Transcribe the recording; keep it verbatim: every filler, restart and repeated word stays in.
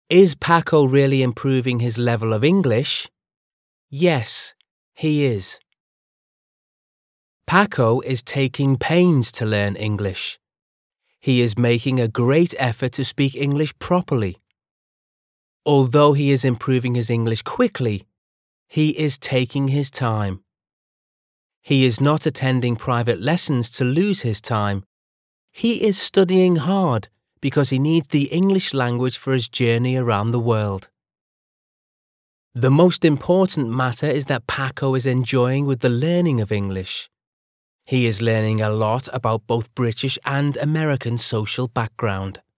Is Paco really improving his level of English? Yes, he is. Paco is taking pains to learn English. He is making a great effort to speak English properly. Although he is improving his English quickly, he is taking his time. He is not attending private lessons to lose his time. He is studying hard because he needs the English language for his journey around the world. The most important matter is that Paco is enjoying with the learning of English. He is learning a lot about both British and American social background.